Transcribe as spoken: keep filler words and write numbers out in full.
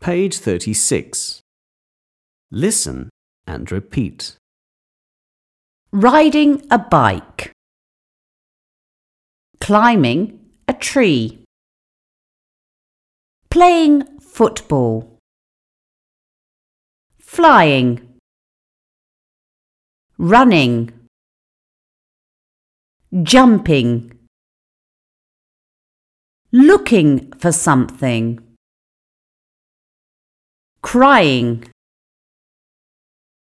Page thirty-six. Listen and repeat. Riding a bike. Climbing a tree. Playing football. Flying. Running. Jumping. Looking for something. Crying.